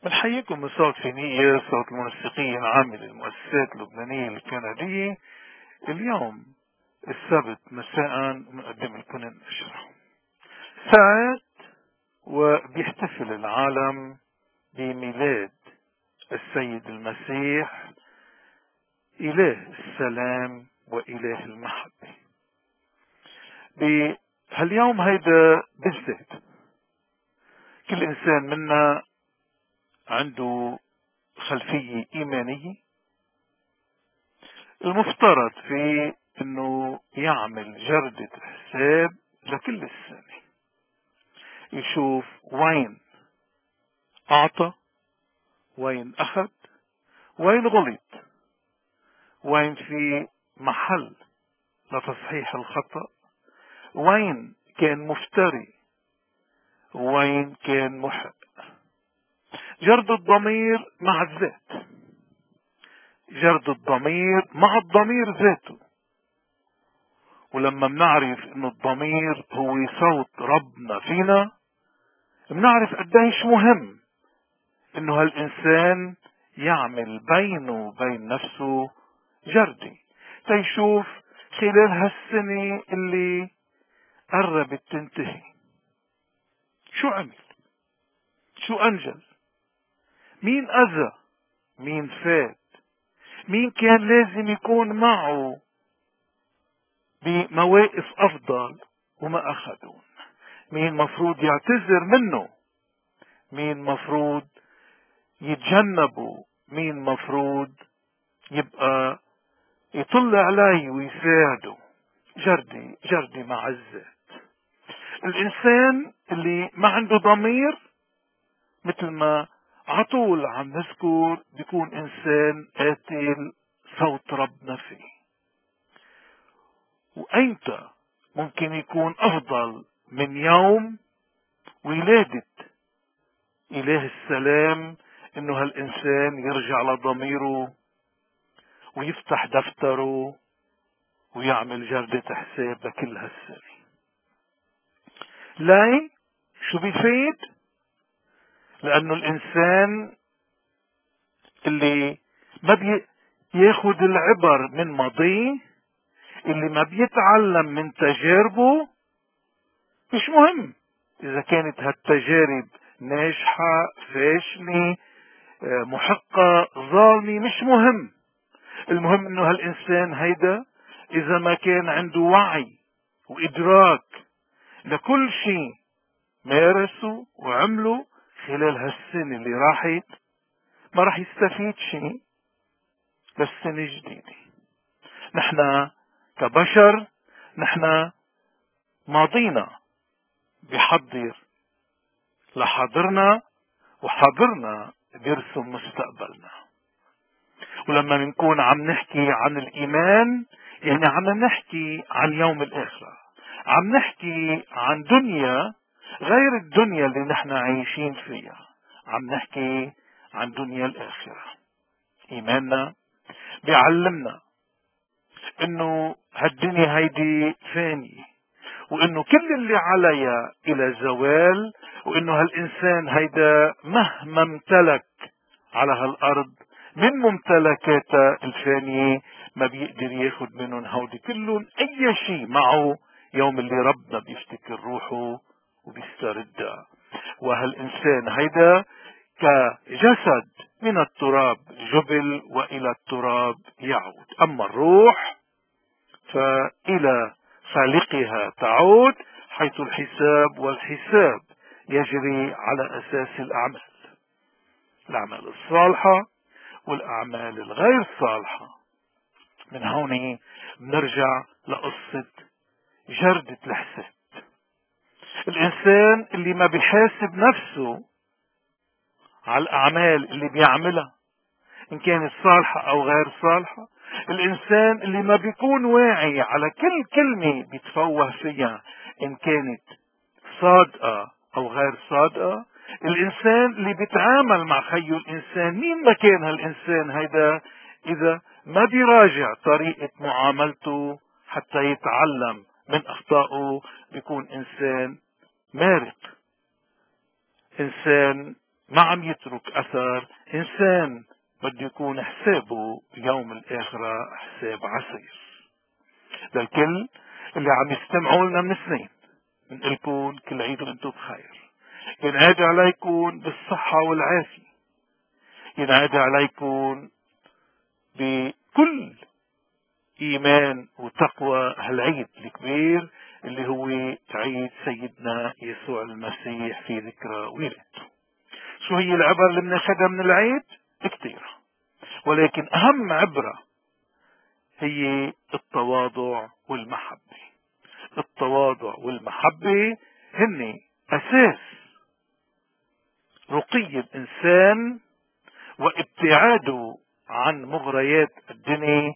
بنحييكم من صوت فينية، صوت المنسقين عامل المؤسسات اللبنانية الكندية. اليوم السبت مساء نقدم لكم النشرة ساعات، وبيحتفل العالم بميلاد السيد المسيح إله السلام وإله المحبة. بهاليوم هيدا بالذات كل إنسان منا عنده خلفية إيمانية، المفترض فيه انه يعمل جردة حساب لكل السنة، يشوف وين اعطى، وين اخذ، وين غلط، وين في محل لتصحيح الخطأ، وين كان مفتري، وين كان محق. جرد الضمير مع الذات، جرد الضمير مع الضمير ذاته. ولما بنعرف انه الضمير هو صوت ربنا فينا، بنعرف قديش مهم انه هالانسان يعمل بينه وبين نفسه جردي، تيشوف خلال هالسنة اللي قربت تنتهي شو عمل، شو انجز، مين اذى، مين فات، مين كان لازم يكون معه بمواقف افضل وما اخذون، مين مفروض يعتذر منه، مين مفروض يتجنبه، مين مفروض يبقى يطل عليه ويساعده. جردي جردي مع الذات. الانسان اللي ما عنده ضمير مثل ما عطول عم نذكر بيكون انسان قاتل صوت ربنا فيه. وأيمتى ممكن يكون افضل من يوم ولادة اله السلام انه هالانسان يرجع لضميره ويفتح دفتره ويعمل جردة حساب لكل هالسنة. لا، شو بيفيد؟ لانه الانسان اللي ما بياخد العبر من ماضيه، اللي ما بيتعلم من تجاربه، مش مهم اذا كانت هالتجارب ناجحة، فاشلة، محقة، ظالمة، مش مهم. المهم انه هالانسان هيدا اذا ما كان عنده وعي وادراك لكل شيء مارسه وعمله خلال هالسنة اللي راحت، ما راح يستفيد شيء للسنة الجديدة. نحن كبشر، نحن ماضينا بيحضر لحاضرنا، وحاضرنا بيرسم مستقبلنا. ولما نكون عم نحكي عن الإيمان، يعني عم نحكي عن يوم الآخرة، عم نحكي عن دنيا غير الدنيا اللي نحن عايشين فيها، عم نحكي عن دنيا الآخرة. إيماننا بيعلمنا انه هالدنيا هيدي فانية، وانه كل اللي عليها الى زوال، وانه هالانسان هيدا مهما امتلك على هالارض من ممتلكاتها الفانية ما بيقدر ياخد منهم هودي كلهم اي شيء معه يوم اللي ربنا بيفتكر روحه وبيستردها. وهالانسان هيدا كجسد من التراب جبل والى التراب يعود، اما الروح فإلى خالقها تعود، حيث الحساب والحساب يجري على أساس الأعمال الصالحة والأعمال الغير صالحة. من هون بنرجع لقصة جردة الحساب. الإنسان اللي ما بيحاسب نفسه على الأعمال اللي بيعملها إن كانت صالحة أو غير صالحة، الإنسان اللي ما بيكون واعي على كل كلمة بيتفوه فيها إن كانت صادقة أو غير صادقة، الإنسان اللي بيتعامل مع خيه الإنسان مين ما كان هالإنسان هيدا، إذا ما بيراجع طريقة معاملته حتى يتعلم من أخطائه، بيكون إنسان مارق، إنسان ما عم يترك أثر. إنسان بده يكون حسابه يوم الآخرة حساب عسير. للكل اللي عم يستمعوا لنا من سنين بنقلكم كل عيد وانتم بخير. ينعاد عليكم بالصحة والعافية، ينعاد عليكم بكل إيمان وتقوى هالعيد الكبير اللي هو عيد سيدنا يسوع المسيح في ذكرى ولادته. شو هي العبر اللي بناخذها من العيد؟ كثيرة، ولكن أهم عبرة هي التواضع والمحبة. التواضع والمحبة هن أساس رقي الإنسان وابتعاده عن مغريات الدنيا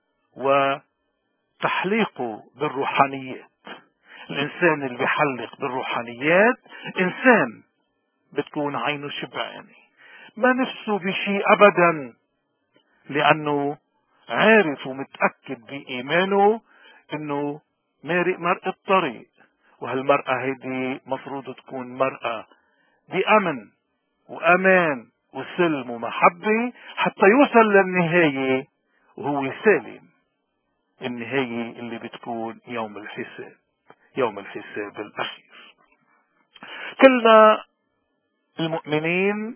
وتحليقه بالروحانيات. الإنسان اللي بيحلق بالروحانيات إنسان بتكون عينه شبعانة، ما نفسه بشيء أبدا، لأنه عارف ومتأكد بإيمانه إنه مارق مرق الطريق، وهالمرأة هيدي مفروض تكون مرأة بأمن وأمان وسلم ومحبة حتى يوصل للنهاية وهو سالم. النهاية اللي بتكون يوم الحساب، يوم الحساب الأخير. كلنا المؤمنين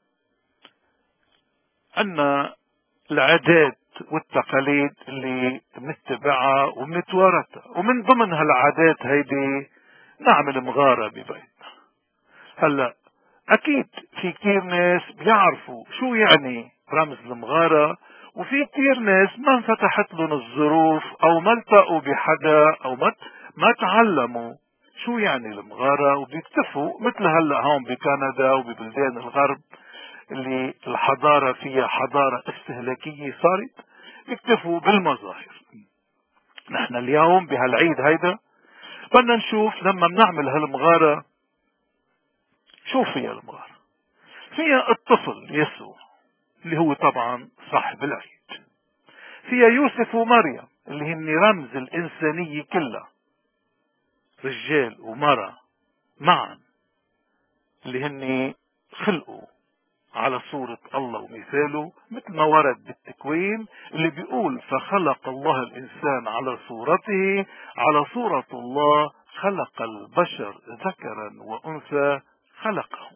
أن العادات والتقاليد اللي بنتبعها وبنتوارثها، ومن ضمن هالعادات هيدي نعمل مغارة ببيتنا. هلا اكيد في كتير ناس بيعرفوا شو يعني رمز المغارة، وفي كتير ناس ما انفتحت لهم الظروف او ما التقوا بحدا او ما تعلموا شو يعني المغارة، وبيكتفوا مثل هلا هون بكندا وببلدان الغرب اللي الحضارة فيها حضارة استهلاكية صارت، بيكتفوا بالمظاهر. نحن اليوم بهالعيد هيدا بدنا نشوف لما بنعمل هالمغارة شو فيها المغارة. فيها الطفل يسوع اللي هو طبعا صاحب العيد، فيها يوسف ومريم اللي هن رمز الإنسانية كلها، رجال ومرأة معا اللي هن خلقوا على صورة الله ومثاله، مثل ما ورد بالتكوين اللي بيقول فخلق الله الإنسان على صورته، على صورة الله خلق البشر ذكرا وأنثى خلقهم.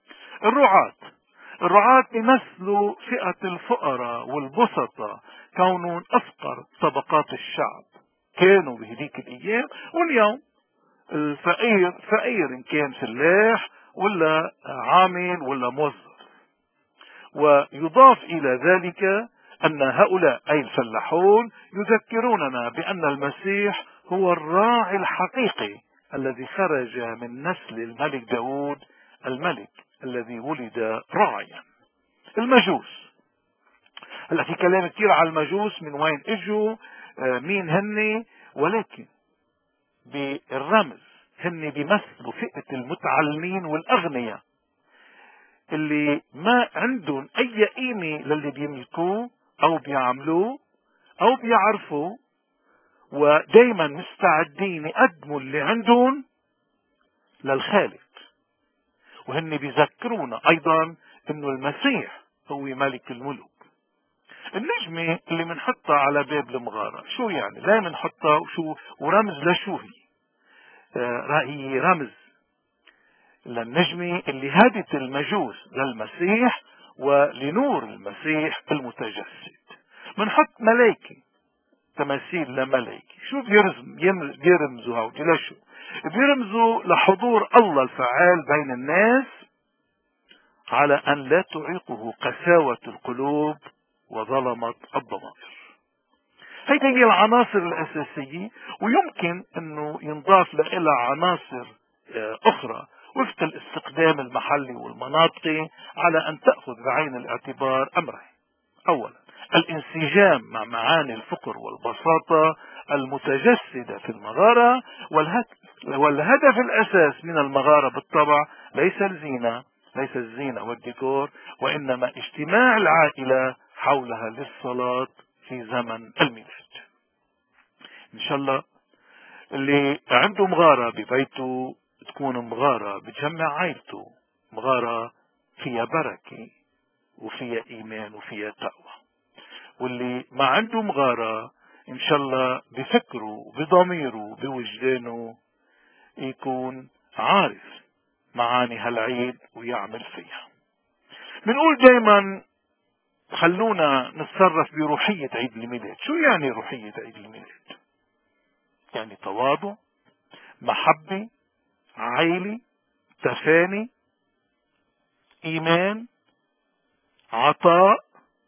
الرعاة بيمثلوا فئة الفقراء والبسطة، كونهم أفقر طبقات الشعب كانوا بهديك الأيام، واليوم الفقير فقير إن كان فلاح ولا عامل ولا موظف. ويضاف إلى ذلك أن هؤلاء أي الفلاحون يذكروننا بأن المسيح هو الراعي الحقيقي الذي خرج من نسل الملك داود الملك الذي ولد راعيا. المجوس، هلا في كلام كثير على المجوس، من وين اجوا، مين هن، ولكن بالرمز هن بيمثلوا فئة المتعلمين والأغنياء اللي ما عندهم أي قيمة للي بيملكوه أو بيعملوه أو بيعرفوا، ودايما مستعدين يقدموا اللي عندهم للخالق. وهن بيذكرونا أيضا إنه المسيح هو ملك الملوك. النجمة اللي بنحطها على باب المغارة شو يعني؟ لا بنحطها وشو ورمز لشو هي؟ هي رمز للنجمة اللي هدت المجوس للمسيح ولنور المسيح المتجسد. بنحط ملائكة، تماثيل لملائكة. شو بيرمزوا هودي؟ لشو؟ بيرمزوا لحضور الله الفعال بين الناس، على أن لا تعيقه قساوة القلوب وظلمة الضمائر. هيدي هي العناصر الأساسية، ويمكن أنه ينضاف لها عناصر أخرى وفق الاستخدام المحلي والمناطقي، على أن تأخذ بعين الاعتبار أمرين. أولا الانسجام مع معاني الفقر والبساطة المتجسدة في المغارة، والهدف الأساس من المغارة بالطبع ليس الزينة والديكور، وإنما اجتماع العائلة حولها للصلاة في زمن الميلاد. إن شاء الله اللي عنده مغارة ببيته تكون مغارة بتجمع عائلته، مغارة فيها بركة وفيها إيمان وفيها تقوى. واللي ما عنده مغارة إن شاء الله بفكره بضميره بوجدانه يكون عارف معاني هالعيد ويعمل فيها. بنقول دايما خلونا نتصرف بروحية عيد الميلاد. شو يعني روحية عيد الميلاد؟ يعني تواضع، محبة، عيلة، تفاني، إيمان، عطاء،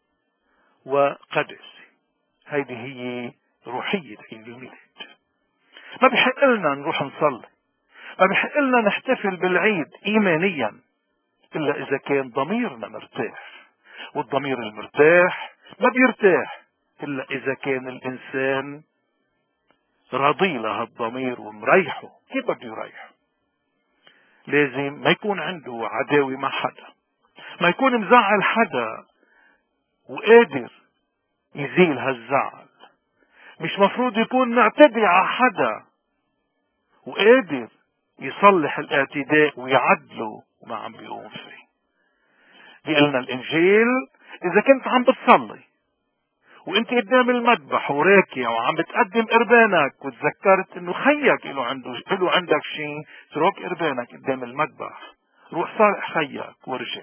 وقدس. هيدي هي روحية عيد الميلاد. ما بحق لنا نروح نصلي، ما بحق لنا نحتفل بالعيد إيمانيا إلا إذا كان ضميرنا مرتاح. والضمير المرتاح ما بيرتاح إلا إذا كان الإنسان راضي له الضمير ومريحه. كيف بده يريحه؟ لازم ما يكون عنده عداوة مع حدا، ما يكون مزعل حدا وقادر يزيل هالزعل. مش مفروض يكون معتدي على حدا وقادر يصلح الاعتداء ويعدله وما عم بيقوم فيه. بيقلنا الإنجيل إذا كنت عم بتصلي وانت قدام المذبح وراكع وعم بتقدم قربانك وتذكرت انه خيك له عندك شيء، اترك قربانك قدام المذبح، روح صالح خيك وارجع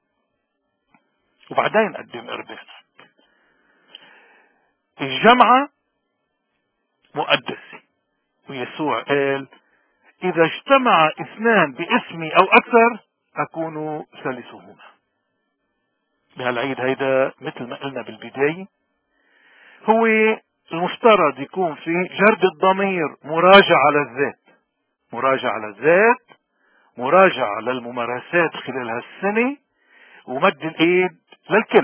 وبعدين قدم قربانك. الجمعة مقدسة، ويسوع قال إذا اجتمع اثنان باسمي أو أكثر أكون ثالثهما. بهالعيد هيدا مثل ما قلنا بالبداية هو المفترض يكون في جرد الضمير، مراجعة للذات، مراجعة للذات، مراجعة للممارسات خلال هالسنة، ومد الإيد للكل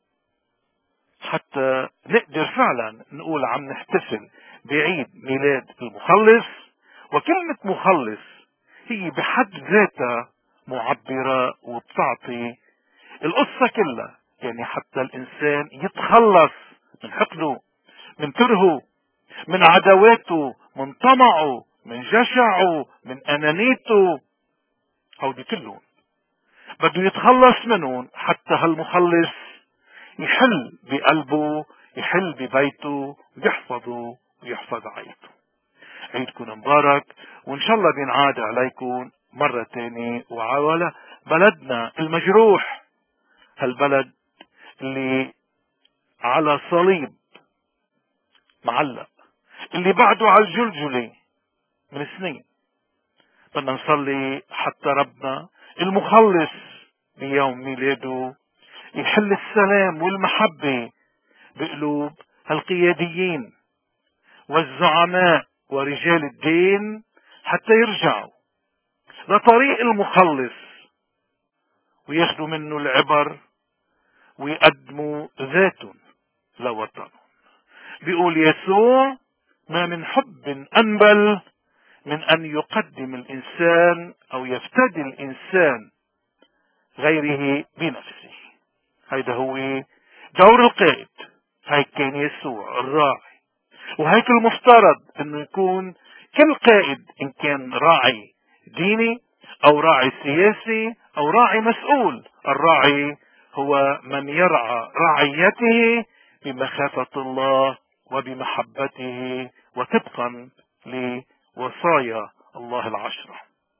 حتى نقدر فعلا نقول عم نحتفل بعيد ميلاد المخلص. وكلمة مخلص هي بحد ذاتها معبرة وبتعطي القصة كلها. يعني حتى الإنسان يتخلص من حقده، من كرهه، من عداواته، من طمعه، من جشعه، من أنانيته، هودي كلهم بده يتخلص منهم حتى هالمخلص يحل بقلبه، يحل ببيته، يحفظه ويحفظ عائلته. عيدكم مبارك، وإن شاء الله بينعاد عليكم مرة تانية وعلى بلدنا المجروح، هالبلد اللي على صليب معلق، اللي بعده على الجلجلة من سنين. بدنا نصلي حتى ربنا المخلص بيوم ميلاده يحل السلام والمحبة بقلوب القياديين والزعماء ورجال الدين حتى يرجعوا لطريق المخلص وياخدوا منه العبر ويقدموا ذاتهم لوطنهم. بيقول يسوع ما من حب أنبل من أن يقدم الإنسان أو يفتدي الإنسان غيره بنفسه. هيدا هو دور القائد. هيك كان يسوع الراعي، وهيك المفترض انه يكون كل قائد، ان كان راعي ديني او راعي سياسي او راعي مسؤول. الراعي هو من يرعى رعيته بمخافة الله وبمحبته وطبقا لوصايا الله العشرة.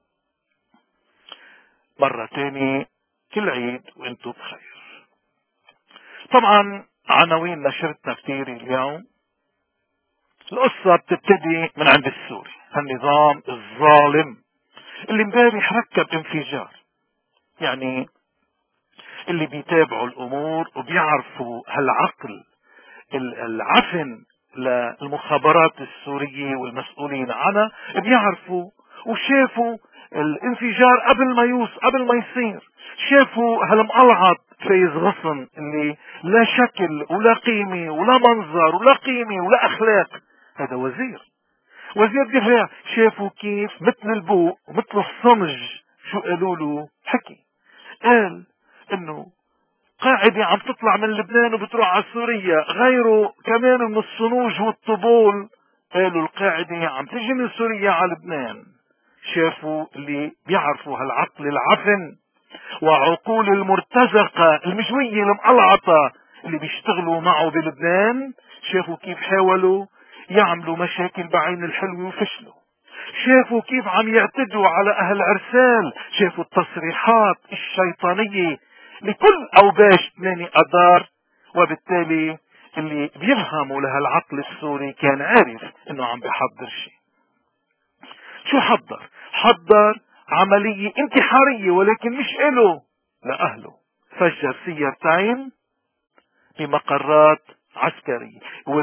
مرة تاني كل عيد وانتم بخير. طبعا عناوين نشرتنا كتير اليوم. القصة بتبتدي من عند السوري، النظام الظالم اللي امبارح ركب انفجار. يعني اللي بيتابعوا الامور وبيعرفوا هالعقل العفن للمخابرات السورية والمسؤولين عنها بيعرفوا وشافوا الانفجار قبل ما يصير. شافوا هالمقلعط فايز غصن اللي لا شكل ولا قيمة ولا منظر ولا قيمة ولا اخلاق. هذا وزير دفاع. شافوا كيف مثل البوق ومثل الصمج. شو قالوا له؟ حكي قال انه قاعدة عم تطلع من لبنان وبتروح على سوريا، غيره كمان من الصنوج والطبول قالوا القاعدة عم تجي من سوريا على لبنان. شافوا اللي بيعرفوا هالعقل العفن وعقول المرتزقة المجوية المقلعطة اللي بيشتغلوا معه بلبنان، شافوا كيف حاولوا يعملوا مشاكل بعين الحلو وفشلوا. شافوا كيف عم يعتدوا على اهل عرسال، شافوا التصريحات الشيطانية لكل اوباش 8 اذار. وبالتالي اللي بيفهموا لهالعقل السوري كان عارف انه عم بيحضر شيء. شو حضر؟ حضر عملية انتحارية، ولكن مش إله، لأهله. فجر سيارتين بمقرات عسكرية.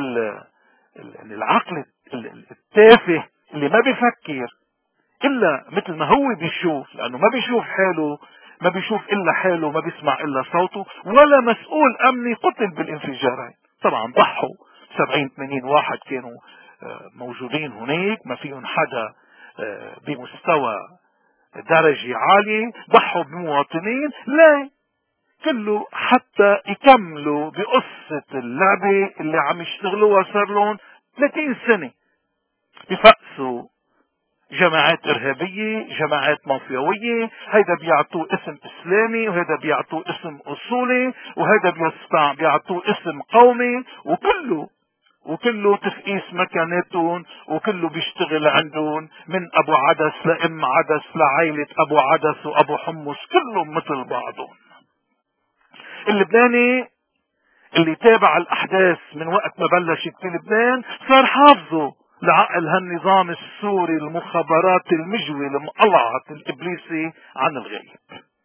والعقل التافه اللي ما بيفكر إلا مثل ما هو بيشوف، لأنه ما بيشوف حاله، ما بيشوف إلا حاله، ما بيسمع إلا صوته، ولا مسؤول أمني قتل بالانفجارين. طبعا ضحوا 70-80 واحد كانوا موجودين هناك، ما فيهم حدا بمستوى درجة عالية، ضحوا بمواطنين، لا كله حتى يكملوا بقصة اللعبة اللي عم يشتغلوها صار لهم 30 سنة. بفقسوا جماعات إرهابية، جماعات مافيوية، هيدا بيعطوه اسم إسلامي، وهيدا بيعطوه اسم أصولي، وهيدا بيعطوه اسم قومي، وكله تفقيس مكاناتهم، وكله بيشتغل عندهم، من ابو عدس لام عدس لعائلة ابو عدس وابو حمص، كلهم مثل بعضهم. اللبناني اللي تابع الاحداث من وقت ما بلشت في لبنان صار حافظه لعقل هالنظام السوري المخابرات المجوي المقلعة الابليسي عن الغيب.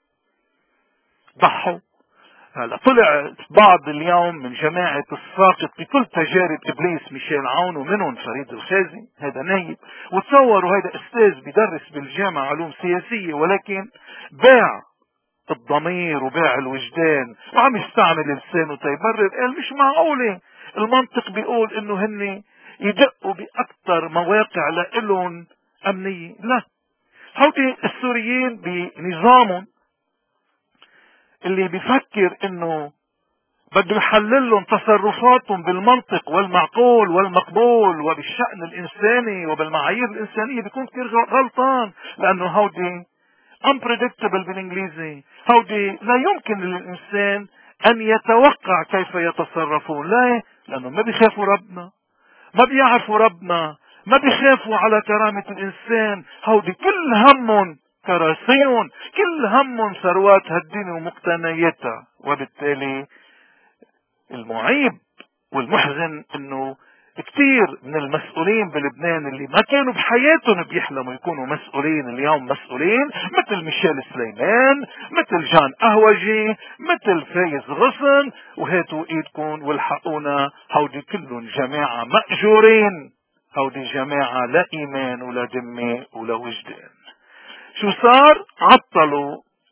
ضحوا. هلا طلع بعض اليوم من جماعة الساقط بكل تجارب ابليس، ميشيل عون ومنهم فريد الخازي، هذا نايب، وتصوروا هذا استاذ بدرس بالجامعة علوم سياسية، ولكن باع الضمير وباع الوجدان وعم يستعمل لسانه تيبرر. قال مش معقولة، المنطق بيقول انه هن يدقوا باكثر مواقع لإلهم امنية. لا، هودي السوريين بنظامهم اللي بيفكر انه بده يحلل لهم تصرفاتهم بالمنطق والمعقول والمقبول وبالشأن الإنساني وبالمعايير الإنسانية، بيكون كثير غلطان، لأنه هودي unpredictable بالإنجليزي. هودي لا يمكن للإنسان أن يتوقع كيف يتصرفون. لا، لأنه ما بيخافوا ربنا، ما بيعرفوا ربنا، ما بيخافوا على كرامة الإنسان. هودي كل همهم كراسيهم، كل همهم ثروات هالدنيا ومقتنياتها. وبالتالي المعيب والمحزن انه كثير من المسؤولين بلبنان اللي ما كانوا بحياتهم بيحلموا يكونوا مسؤولين اليوم مسؤولين، مثل ميشيل سليمان، مثل جان قهوجي، مثل فايز غصن، وهاتوا ايدكم والحقونا. هودي كلهم جماعة مأجورين، هودي جماعة لا ايمان ولا دمة ولا وجدان. شو صار؟ عطلوا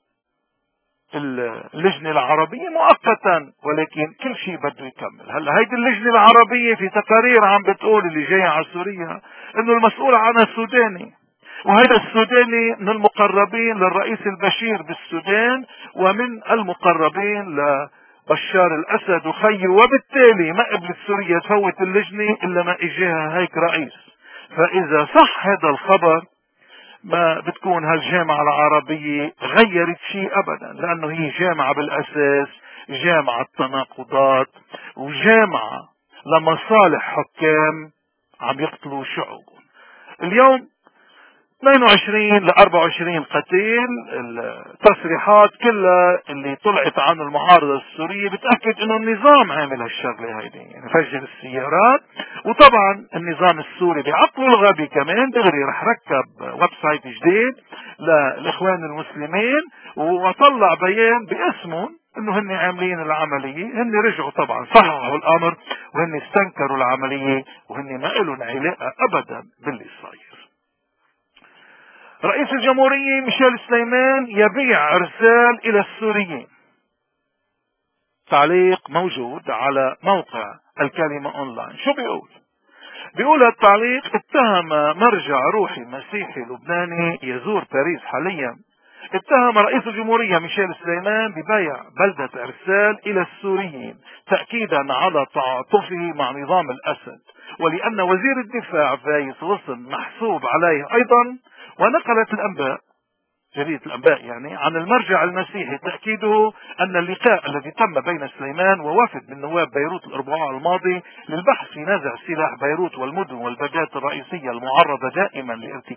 اللجنة العربية مؤقتا، ولكن كل شيء بده يكمل. هلا هيدي اللجنة العربية في تقارير عم بتقول اللي جاي على سوريا انه المسؤول عنها السوداني، وهذا السوداني من المقربين للرئيس البشير بالسودان ومن المقربين لبشار الاسد وخيه، وبالتالي ما قبلت سوريا تفوت اللجنة الا ما اجاها هيك رئيس. فاذا صح هذا الخبر ما بتكون هالجامعة العربية غيرت شيء ابدا، لانه هي جامعة بالاساس جامعة تناقضات، وجامعة لمصالح حكام عم يقتلوا شعوبهم. اليوم 22 ل 24 قتيل. التصريحات كلها اللي طلعت عن المعارضة السورية بتأكد انه النظام عامل هالشغلة هيدي، يعني فجر السيارات. وطبعا النظام السوري بعقله الغبي كمان دغري رح ركب ويب سايت جديد للاخوان المسلمين وطلع بيان باسمهم انه هن عاملين العملية. هن رجعوا طبعا صححوا الامر، وهن استنكروا العملية، وهن ما لهم علاقة ابدا باللي صاير. رئيس الجمهورية ميشيل سليمان يبيع ارسال الى السوريين. تعليق موجود على موقع الكلمة اونلاين. شو بيقول؟ بيقول التعليق: اتهم مرجع روحي مسيحي لبناني يزور باريس حاليا، اتهم رئيس الجمهورية ميشيل سليمان ببيع بلدة ارسال الى السوريين تأكيدا على تعاطفه مع نظام الاسد، ولان وزير الدفاع فايز غصن محسوب عليه ايضا. ونقلت الانباء جريدة الأنباء يعني عن المرجع المسيحي تأكيده أن اللقاء الذي تم بين سليمان ووفد من نواب بيروت الأربعاء الماضي للبحث في نزع سلاح بيروت والمدن والبلدات الرئيسية المعرضة دائما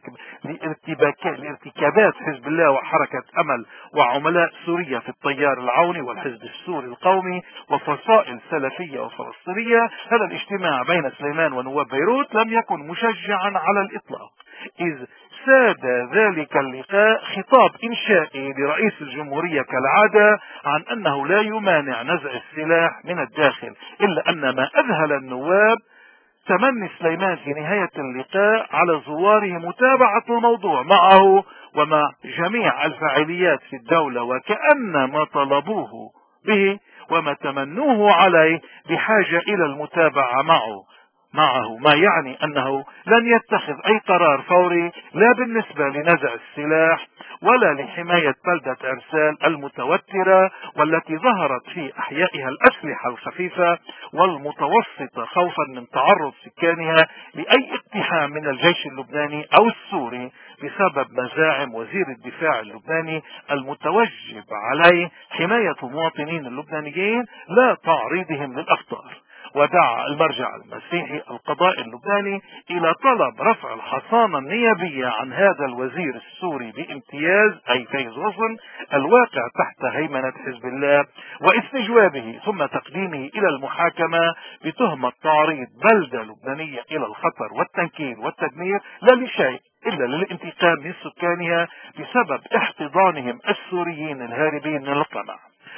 لارتكابات حزب الله وحركة أمل وعملاء سوريا في التيار العوني والحزب السوري القومي وفصائل سلفية وفلسطينية. هذا الاجتماع بين سليمان ونواب بيروت لم يكن مشجعا على الإطلاق، إذ ساد ذلك اللقاء خطاب إنشائي لرئيس الجمهورية كالعادة عن أنه لا يمانع نزع السلاح من الداخل، إلا أن ما أذهل النواب تمني سليمان في نهاية اللقاء على زواره متابعة الموضوع معه ومع جميع الفاعليات في الدولة، وكأن ما طلبوه به وما تمنوه عليه بحاجة إلى المتابعة معه، ما يعني أنه لن يتخذ أي قرار فوري لا بالنسبة لنزع السلاح ولا لحماية بلدة عرسال المتوترة والتي ظهرت في أحيائها الأسلحة الخفيفة والمتوسطة خوفا من تعرض سكانها لأي اقتحام من الجيش اللبناني أو السوري بسبب مزاعم وزير الدفاع اللبناني المتوجب عليه حماية المواطنين اللبنانيين لا تعريضهم للأخطار. ودعا المرجع المسيحي القضاء اللبناني إلى طلب رفع الحصانة النيابية عن هذا الوزير السوري بامتياز أي فايز وصن الواقع تحت هيمنة حزب الله واستجوابه ثم تقديمه إلى المحاكمة بتهمة تعريض بلدة لبنانية إلى الخطر والتنكيل والتدمير لا لشيء إلا للانتقام من سكانها بسبب احتضانهم السوريين الهاربين من القمع،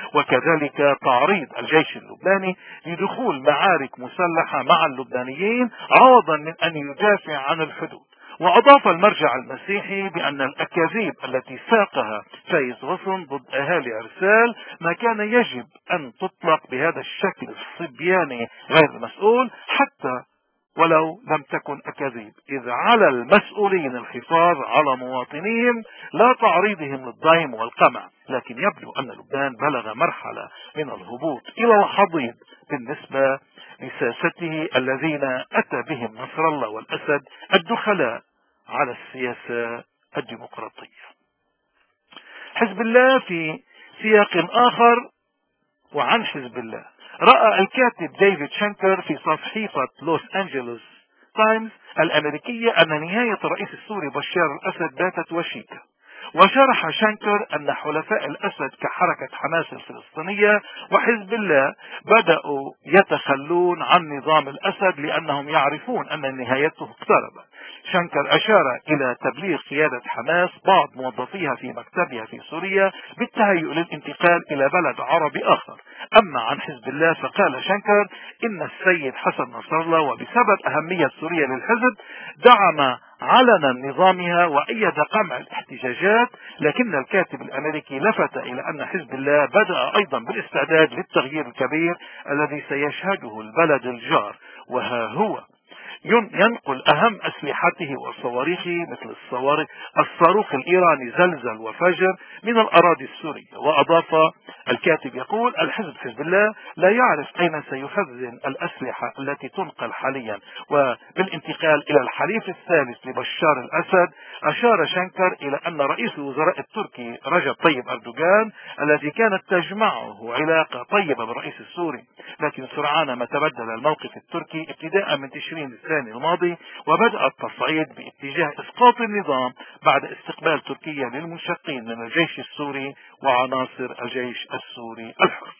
وكذلك تعريض الجيش اللبناني لدخول معارك مسلحة مع اللبنانيين عوضا من أن يدافع عن الحدود. وأضاف المرجع المسيحي بأن الأكاذيب التي ساقها فايز غصن ضد أهالي عرسال ما كان يجب أن تطلق بهذا الشكل الصبياني غير المسؤول حتى ولو لم تكن أكاذيب، إذ على المسؤولين الحفاظ على مواطنيهم لا تعريضهم للضيم والقمع. لكن يبدو أن لبنان بلغ مرحلة من الهبوط إلى الحضيض بالنسبة لساسته الذين أتى بهم نصر الله والأسد الدخلاء على السياسة الديمقراطية. حزب الله في سياق آخر وعن حزب الله، رأى الكاتب ديفيد شانكر في صحيفة لوس أنجلوس تايمز الأمريكية أن نهاية الرئيس السوري بشار الأسد باتت وشيكة، وشرح شانكر أن حلفاء الأسد كحركة حماس الفلسطينية وحزب الله بدأوا يتخلون عن نظام الأسد لأنهم يعرفون أن نهايته اقتربت. شانكر أشار إلى تبليغ قيادة حماس بعض موظفيها في مكتبها في سوريا بالتهيؤ للانتقال إلى بلد عربي آخر. أما عن حزب الله فقال شانكر إن السيد حسن نصر الله وبسبب أهمية سوريا للحزب دعم علنا نظامها وأيد قمع الاحتجاجات، لكن الكاتب الأمريكي لفت إلى أن حزب الله بدأ أيضا بالاستعداد للتغيير الكبير الذي سيشهده البلد الجار، وها هو ينقل أهم أسلحته وصواريخه مثل الصاروخ الإيراني زلزل وفجر من الأراضي السورية. وأضاف الكاتب يقول الحزب حزب الله لا يعرف أين سيخزن الأسلحة التي تنقل حاليا، وبالانتقال إلى الحليف الثالث لبشار الأسد أشار شانكر إلى أن رئيس الوزراء التركي رجب طيب أردوغان الذي كانت تجمعه علاقة طيبة بالرئيس السوري، لكن سرعان ما تبدل الموقف التركي ابتداء من تشرين الثاني الماضي وبدأ التصعيد باتجاه إسقاط النظام بعد استقبال تركيا للمنشقين من الجيش السوري وعناصر الجيش السوري الحر.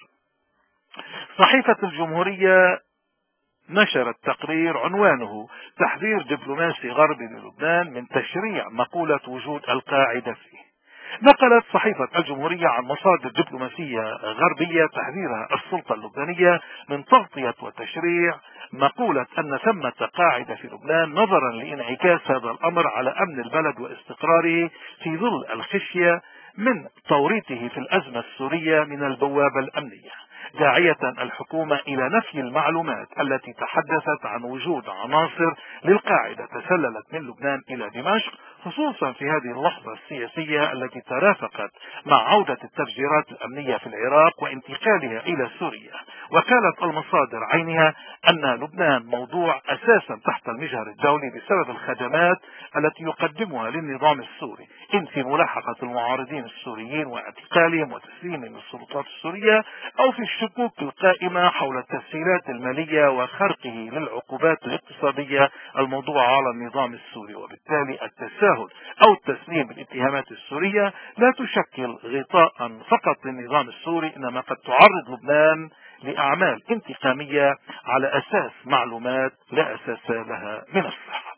صحيفة الجمهورية نشرت تقرير عنوانه تحذير دبلوماسي غربي للبنان من تشريع مقولة وجود القاعدة فيه. نقلت صحيفة الجمهورية عن مصادر دبلوماسية غربية تحذيرها السلطة اللبنانية من تغطية وتشريع مقولة أن ثمة قاعدة في لبنان نظرا لانعكاس هذا الأمر على أمن البلد واستقراره في ظل الخشية من توريطه في الأزمة السورية من البوابة الأمنية، داعية الحكومة إلى نفي المعلومات التي تحدثت عن وجود عناصر للقاعدة تسللت من لبنان إلى دمشق، خصوصا في هذه اللحظة السياسية التي ترافقت مع عودة التفجيرات الأمنية في العراق وانتقالها إلى سوريا. وكالة المصادر عينها أن لبنان موضوع أساسا تحت المجهر الدولي بسبب الخدمات التي يقدمها للنظام السوري، إن في ملاحقة المعارضين السوريين واعتقالهم وتسليمهم للسلطات السورية، أو في الشكوك القائمة حول التسهيلات المالية وخرقه للعقوبات الاقتصادية الموضوعة على النظام السوري. وبالتالي التساهل أو التسليم بالاتهامات السورية لا تشكل غطاء فقط للنظام السوري، إنما قد تعرض لبنان لأعمال انتقامية على أساس معلومات لا أساس لها من الصحة.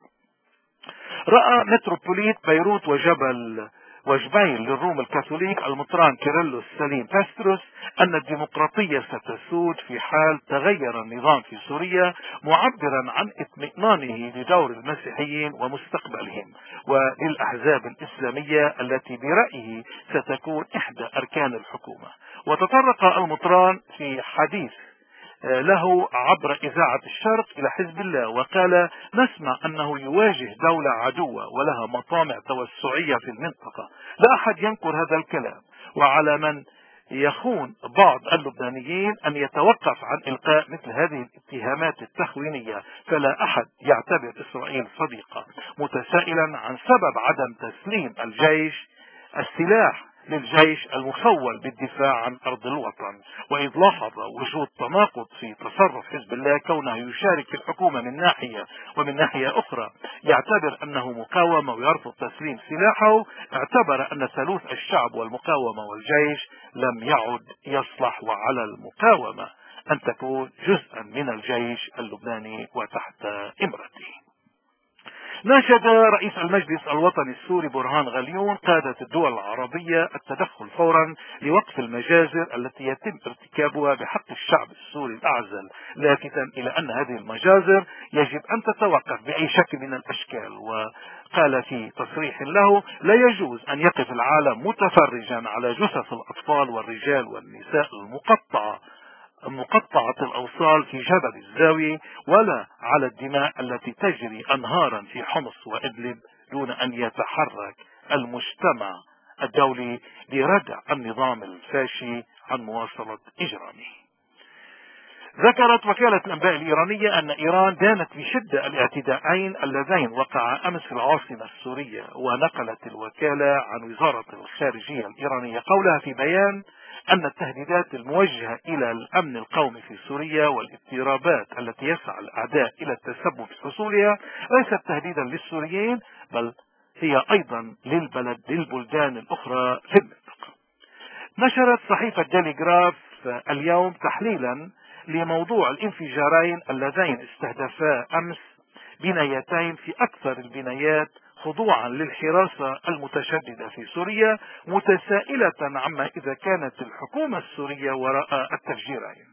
رأى متروبوليت بيروت وجبيل للروم الكاثوليك المطران كيرلس سليم باستروس أن الديمقراطية ستسود في حال تغير النظام في سوريا، معبرا عن اطمئنانه لدور المسيحيين ومستقبلهم وللأحزاب الإسلامية التي برأيه ستكون إحدى أركان الحكومة. وتطرق المطران في حديث له عبر إذاعة الشرق إلى حزب الله وقال: نسمع أنه يواجه دولة عدوة ولها مطامع توسعية في المنطقة، لا أحد ينكر هذا الكلام، وعلى من يخون بعض اللبنانيين أن يتوقف عن إلقاء مثل هذه الاتهامات التخوينية، فلا أحد يعتبر إسرائيل صديقة، متسائلا عن سبب عدم تسليم السلاح للجيش المخول بالدفاع عن أرض الوطن. وإذ لاحظ وجود تناقض في تصرف حزب الله كونه يشارك في الحكومة من ناحية ومن ناحية أخرى يعتبر أنه مقاومة ويرفض تسليم سلاحه، اعتبر أن ثالوث الشعب والمقاومة والجيش لم يعد يصلح، وعلى المقاومة أن تكون جزءا من الجيش اللبناني وتحت إمرته. ناشد رئيس المجلس الوطني السوري برهان غليون قادة الدول العربية التدخل فورا لوقف المجازر التي يتم ارتكابها بحق الشعب السوري الأعزل، لافتا إلى أن هذه المجازر يجب أن تتوقف بأي شكل من الأشكال. وقال في تصريح له: لا يجوز أن يقف العالم متفرجا على جثث الأطفال والرجال والنساء مقطعة الأوصال في جبل الزاوية، ولا على الدماء التي تجري أنهارا في حمص وإدلب دون أن يتحرك المجتمع الدولي لردع النظام الفاشي عن مواصلة إجرامه. ذكرت وكالة الأنباء الإيرانية أن إيران دانت بشدة الاعتداءين اللذين وقعا أمس في العاصمة السورية. ونقلت الوكالة عن وزارة الخارجية الإيرانية قولها في بيان أن التهديدات الموجهة إلى الأمن القومي في سوريا والاضطرابات التي يسعى الأعداء إلى التسبب في حصولها ليست تهديدا للسوريين، بل هي أيضا للبلدان الأخرى في المنطقة. نشرت صحيفة ديليغراف اليوم تحليلا لموضوع الانفجارين اللذين استهدفا أمس بنايتين في أكثر البنايات خضوعا للحراسة المتشددة في سوريا، متسائلة عما إذا كانت الحكومة السورية وراء التفجيرين.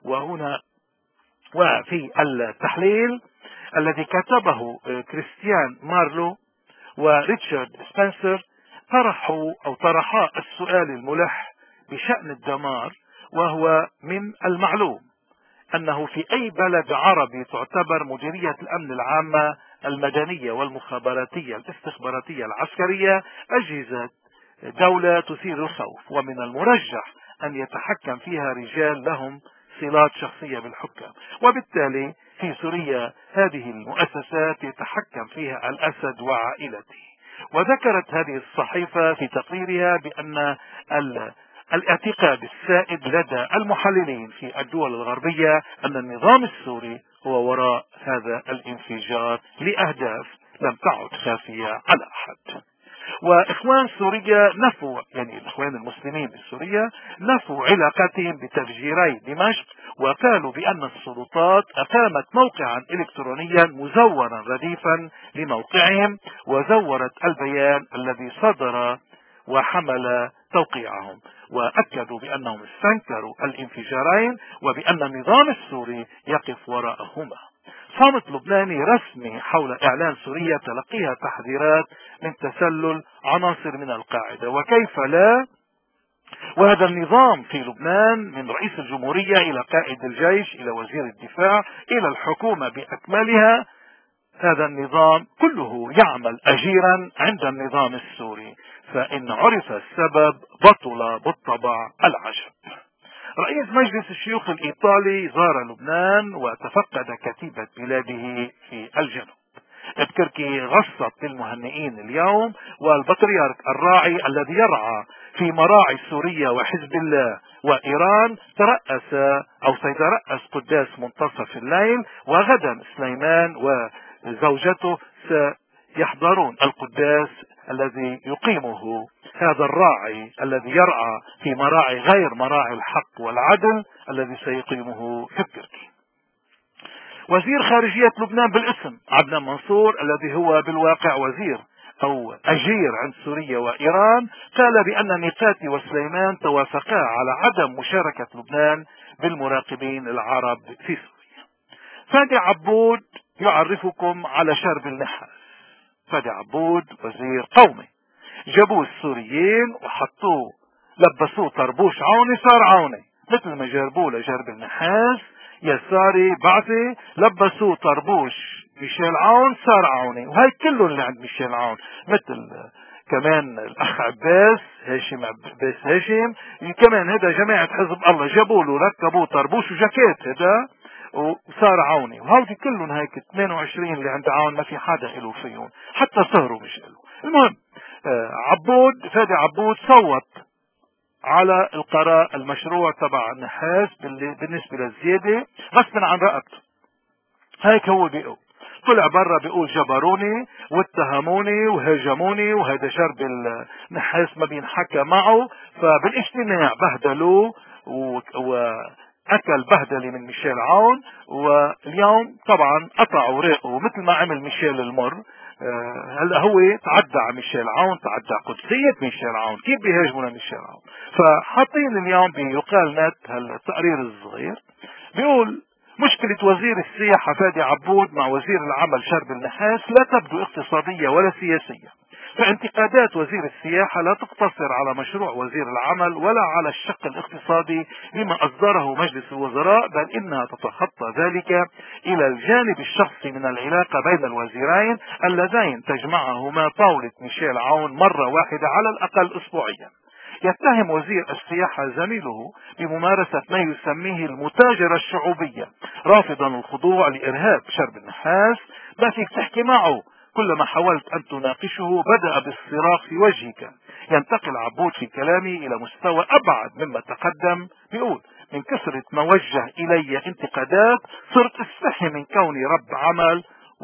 وفي التحليل الذي كتبه كريستيان مارلو وريتشارد سبنسر طرحا السؤال الملح بشأن الدمار، وهو من المعلوم أنه في أي بلد عربي تعتبر مديرية الأمن العامة المدنية والمخابراتية الاستخباراتية العسكرية أجهزة دولة تثير الخوف، ومن المرجح أن يتحكم فيها رجال لهم صلات شخصية بالحكام، وبالتالي في سوريا هذه المؤسسات يتحكم فيها الأسد وعائلته. وذكرت هذه الصحيفة في تقريرها بأن الاعتقاد السائد لدى المحللين في الدول الغربية أن النظام السوري هو وراء هذا الانفجار لأهداف لم تعد خافية على أحد. وإخوان سوريا الإخوان المسلمين بسوريا نفوا علاقتهم بتفجيري دمشق، وقالوا بأن السلطات أقامت موقعا إلكترونيا مزورا رديفا لموقعهم، وزورت البيان الذي صدر وحمل توقيعهم، وأكدوا بأنهم استنكروا الانفجارين وبأن النظام السوري يقف وراءهما. صامت لبناني رسمي حول إعلان سوريا تلقيها تحذيرات من تسلل عناصر من القاعدة، وكيف لا، وهذا النظام في لبنان من رئيس الجمهورية إلى قائد الجيش إلى وزير الدفاع إلى الحكومة بأكملها، هذا النظام كله يعمل أجيرا عند النظام السوري، فإن عرف السبب بطل بالطبع العجب. رئيس مجلس الشيوخ الإيطالي زار لبنان وتفقد كتيبة بلاده في الجنوب. التركي غصت للمهنئين اليوم، والبطريرك الراعي الذي يرعى في مراعي سوريا وحزب الله وإيران ترأس أو سيترأس قداس منتصف الليل، وغدا سليمان وزوجته سيحضرون القداس الذي يقيمه هذا الراعي الذي يرعى في مراعي غير مراعي الحق والعدل الذي سيقيمه في التركي. وزير خارجية لبنان بالاسم عدنان منصور، الذي هو بالواقع وزير أو أجير عند سوريا وإيران، قال بأن ميقاتي وسليمان توافقا على عدم مشاركة لبنان بالمراقبين العرب في سوريا. فادي عبود يعرفكم على شرب النحاس. فادي عبود وزير قومي، جابوه السوريين وحطوه لبسوه طربوش عوني صار عوني، مثل ما جربوه لجرب النحاس يساري بعثي لبسوه طربوش ميشيل عون صار عوني. وهي كله اللي عند ميشيل عون، مثل كمان الاخ عباس هاشم كمان هذا جماعة حزب الله جابوا له ركبوه طربوش وجاكيت هذا وصار عوني. وهودي كلهم هيك 28 اللي عند عون ما في حدا له فيهم، حتى صهروا مش له. المهم فادي عبود صوت على القرار المشروع تبع النحاس بالنسبة للزيادة غصبا عن رقبته. هيك هو بيقول، طلع برا بيقول جبروني واتهموني وهاجموني وهذا شرب النحاس ما بينحكى معه. فبالاجتماع بهدلوه واكل بهدله من ميشيل عون، واليوم طبعا قطعوا ريقه مثل ما عمل ميشيل المر. هلا هو تعدى على ميشيل عون، تعدى قدسية ميشيل عون، كيف بيهاجموا لميشيل عون؟ فحاطين اليوم بيقال نت هالتقرير الصغير بيقول مشكلة وزير السياحة فادي عبود مع وزير العمل شرب النحاس لا تبدو اقتصادية ولا سياسية. فانتقادات وزير السياحة لا تقتصر على مشروع وزير العمل ولا على الشق الاقتصادي لما أصدره مجلس الوزراء، بل إنها تتخطى ذلك إلى الجانب الشخصي من العلاقة بين الوزيرين اللذين تجمعهما طاولة ميشيل عون مرة واحدة على الأقل أسبوعيا. يتهم وزير السياحة زميله بممارسة ما يسميه المتاجرة الشعوبية، رافضا الخضوع لإرهاب شرب النحاس. ما فيك تحكي معه، كلما حاولت أن تناقشه بدأ بالصراخ في وجهك. ينتقل عبود في كلامي إلى مستوى أبعد مما تقدم، بيقول من كثرة ما وجه إلي انتقادات صرت استحي من كوني رب عمل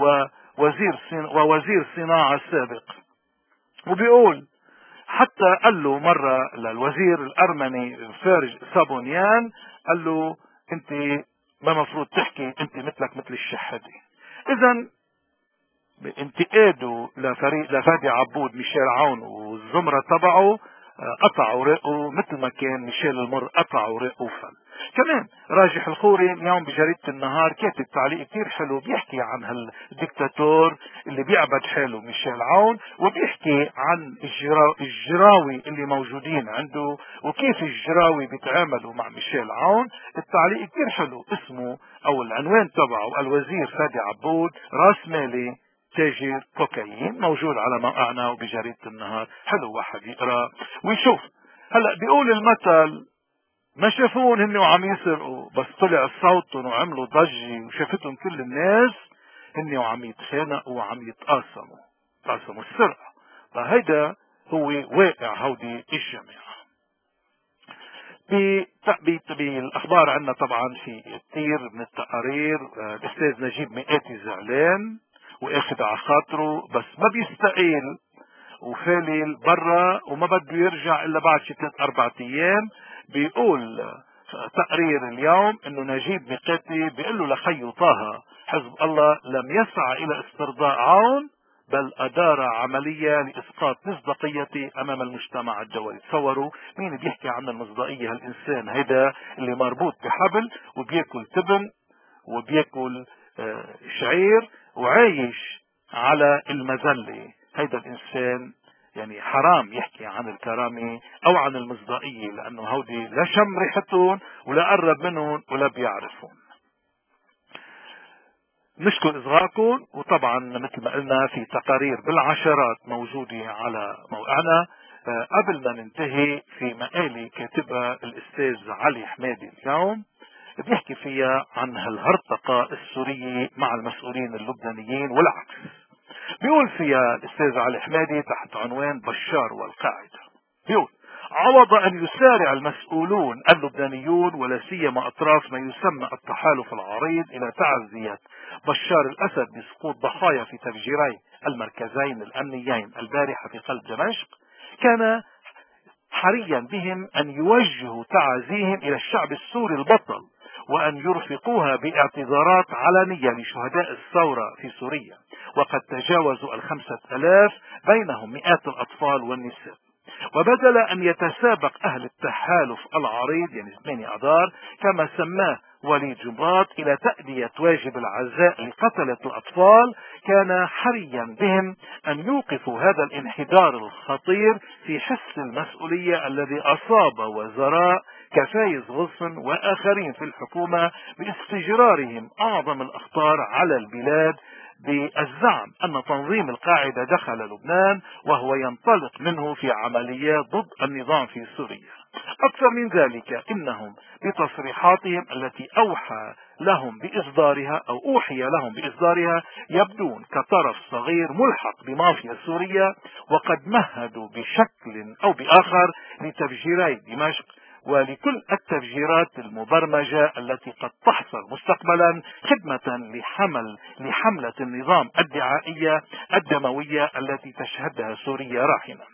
ووزير صناعة سابق. وبيقول حتى قال له مرة للوزير الأرمني فيرج سابونيان، قال له انت ما مفروض تحكي، انت مثلك مثل الشحدي. اذا بانتقاده لفادي عبود ميشيل عون والزمرة تبعه قطعوا ريقه مثل ما كان ميشيل المر قطعوا ريقه فل. كمان راجح الخوري اليوم بجريدة النهار كاتب تعليق كتير حلو بيحكي عن هالديكتاتور اللي بيعبد حاله ميشيل عون، وبيحكي عن الجراوي اللي موجودين عنده وكيف الجراوي بيتعاملوا مع ميشيل عون. التعليق كتير حلو، اسمه او العنوان تبعه الوزير فادي عبود راس مالي تاجر كوكايين، موجود على موقعنا وبجريدة النهار. حلو واحد يقرأ ويشوف. هلأ بيقول المثل ما شافون هن وعم يسرقوا، بس طلع صوتهم وعملوا ضجة وشافتهم كل الناس هن وعم يتخانقوا وعم يتقاسموا السرقة. فهيدا هو واقع هودي الجماعة. بالأخبار عنا طبعا في كثير من التقارير. الأستاذ نجيب مئاتي زعلان واخد على خاطره، بس ما بيستقيل وفالل برا وما بده يرجع الا بعد شي 3-4 ايام. بيقول تقرير اليوم انه نجيب مئاتي بيقول له لخيه طه حزب الله لم يسعى الى استرضاء عون، بل أدار عملية لإسقاط مصداقيتي أمام المجتمع الدولي. تصوروا مين بيحكي عن المصداقية؟ هالإنسان هيدا اللي مربوط بحبل وبياكل تبن وبياكل شعير وعايش على المذلة. هيدا الإنسان يعني حرام يحكي عن الكرامة أو عن المصداقية، لأنه هودي لا شم ريحتهم ولا قرب منهم ولا بيعرفون. نشكر إصغائكم، وطبعا مثل ما قلنا في تقارير بالعشرات موجودة على موقعنا. قبل ما ننتهي في مقالة كاتبها الأستاذ علي حمادي اليوم، بيحكي فيها عن هالهرطقة السورية مع المسؤولين اللبنانيين والعكس. بيقول فيها الأستاذ علي حمادي تحت عنوان بشار والقاعدة، بيقول: عوض أن يسارع المسؤولون اللبنانيون ولا سيما أطراف ما يسمى التحالف العريض إلى تعزية بشار الأسد بسقوط ضحايا في تفجيري المركزين الأمنيين البارحة في قلب دمشق، كان حريا بهم أن يوجهوا تعازيهم إلى الشعب السوري البطل، وأن يرفقوها باعتذارات علنية لشهداء الثورة في سوريا، وقد تجاوزوا 5,000 بينهم مئات الأطفال والنساء. وبدل أن يتسابق أهل التحالف العريض 8 أذار كما سماه وليد جنباط إلى تأدية واجب العزاء لقتلة الأطفال، كان حريا بهم أن يوقفوا هذا الانحدار الخطير في حس المسؤولية الذي أصاب وزراء كفايز غصن وآخرين في الحكومة باستجرارهم أعظم الأخطار على البلاد، بالزعم أن تنظيم القاعدة دخل لبنان وهو ينطلق منه في عمليات ضد النظام في سوريا. أكثر من ذلك، إنهم بتصريحاتهم التي أوحى لهم بإصدارها يبدون كطرف صغير ملحق بمافيا سوريا، وقد مهدوا بشكل أو بآخر لتفجيري دمشق ولكل التفجيرات المبرمجة التي قد تحصل مستقبلا خدمة لحملة النظام الدعائية الدموية التي تشهدها سوريا راحنا.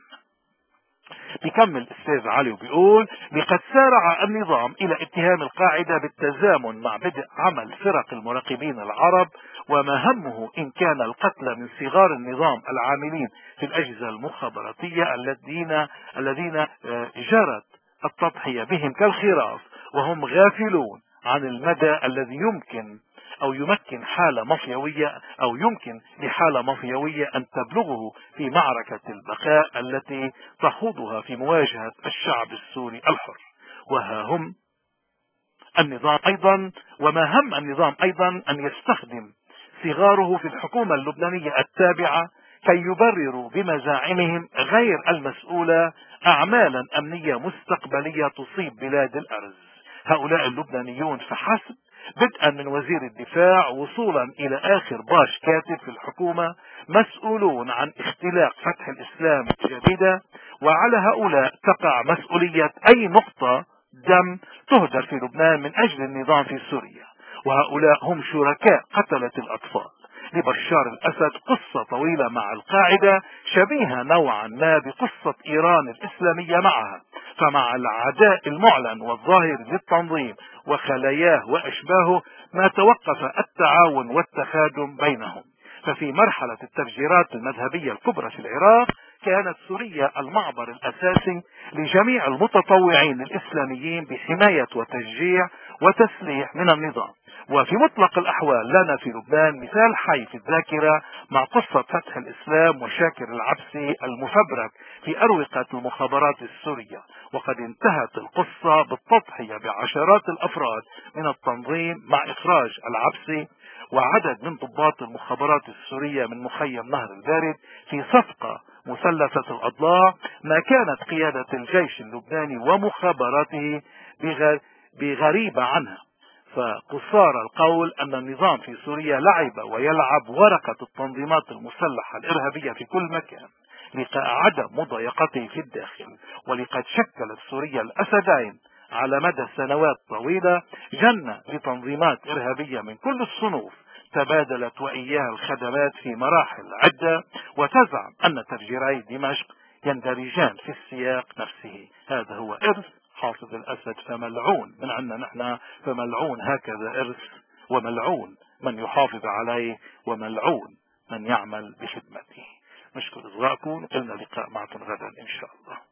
بيكمل الأستاذ علي وبيقول: لقد سارع النظام إلى اتهام القاعدة بالتزامن مع بدء عمل فرق المراقبين العرب، وما همه إن كان القتل من صغار النظام العاملين في الأجهزة المخابراتية الذين جرت التضحية بهم كالخراف، وهم غافلون عن المدى الذي يمكن لحالة مافيوية أن تبلغه في معركة البقاء التي تخوضها في مواجهة الشعب السوري الحر. وما هم النظام أيضا أن يستخدم صغاره في الحكومة اللبنانية التابعة كي يبرروا بمزاعمهم غير المسؤولة أعمالا أمنية مستقبلية تصيب بلاد الأرز. هؤلاء اللبنانيون فحسب، بدءا من وزير الدفاع وصولا إلى آخر باش كاتب في الحكومة، مسؤولون عن اختلاق فتح الإسلام الجديدة، وعلى هؤلاء تقع مسؤولية أي نقطة دم تهدر في لبنان من أجل النظام في سوريا. وهؤلاء هم شركاء قتلة الأطفال. لبشار الأسد قصة طويلة مع القاعدة شبيهة نوعا ما بقصة إيران الإسلامية معها، فمع العداء المعلن والظاهر للتنظيم وخلاياه وأشباهه ما توقف التعاون والتخادم بينهم. ففي مرحلة التفجيرات المذهبية الكبرى في العراق كانت سوريا المعبر الأساسي لجميع المتطوعين الإسلاميين بحماية وتشجيع وتسليح من النظام. وفي مطلق الأحوال لنا في لبنان مثال حي في الذاكرة مع قصة فتح الإسلام وشاكر العبسي المفبرك في أروقة المخابرات السورية، وقد انتهت القصة بالتضحية بعشرات الأفراد من التنظيم مع إخراج العبسي وعدد من ضباط المخابرات السورية من مخيم نهر البارد في صفقة مثلثة الأضلاع ما كانت قيادة الجيش اللبناني ومخابراته بغريبة عنها. فقصار القول أن النظام في سوريا لعب ويلعب ورقة التنظيمات المسلحة الإرهابية في كل مكان لعدم مضايقته في الداخل. ولقد شكلت سوريا الأسدين على مدى سنوات طويلة جنة لتنظيمات إرهابية من كل الصنوف تبادلت وإياها الخدمات في مراحل عدة، وتزعم أن تفجيري دمشق يندرجان في السياق نفسه. هذا هو إرث حافظ الأسد، فملعون من عندنا نحن، فملعون هكذا إرث، وملعون من يحافظ عليه، وملعون من يعمل بخدمته. نشكر إصغائكم، إلنا لقاء معكم غدا إن شاء الله.